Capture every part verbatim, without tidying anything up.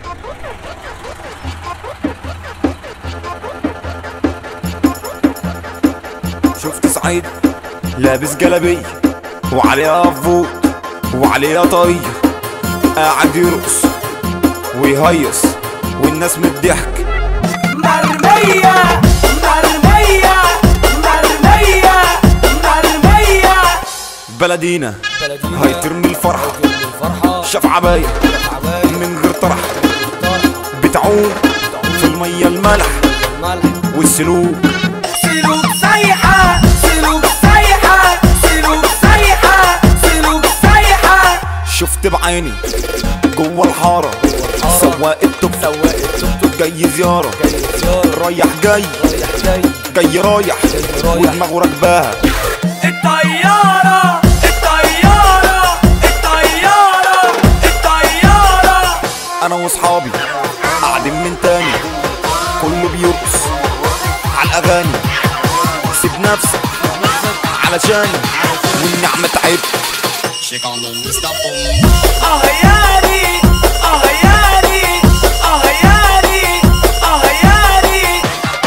شفت سعيد لابس جلابية وعليها فوط وعليها طاقية، قاعد يرقص ويهيص والناس من الضحك مرمية مرمية مرمية مرمية. بلدينا هيترمي الفرحة، شاف عباية من غير طرح، بتعوم في المية الملح والسلوك سلوك سايحة سلوك سايحة سلوك سايحة سلوك سايحة. شفت بعيني جوه الحارة سواق التوك جاي زيارة، رايح جاي جاي رايح ودماغه راكباها الطيارة الطيارة الطيارة الطيارة. انا واصحابي قاعدين من تاني كله بيرقص على الاغاني، سيب نفسك علشاني والنعمة تعبت. اه ياني اه ياني اه ياني اه ياني.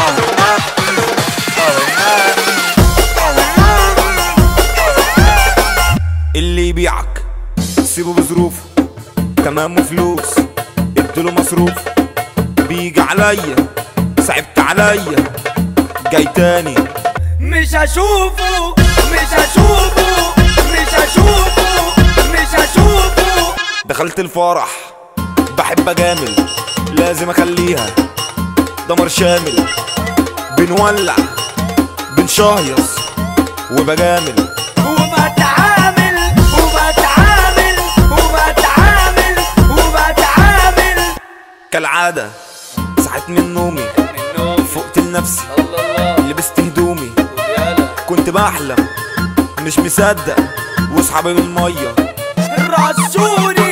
اللي يبيعك سيبه بظروفه، تمام وفلوس اديله مصروف، بيجي عليا صعبت عليا جاي تاني مش هشوفه مش هشوفه مش هشوفه مش هشوفه. دخلت الفرح بحب اجامل، لازم اخليها دمر شامل، بنولع بنشهيص وبجامل وبتعامل وبتعامل وبتعامل وبتعامل كالعادة. صحيت من نومي فقت لنفسي لبست هدومي، كنت بحلم مش مصدق واصحابي من المية رشوني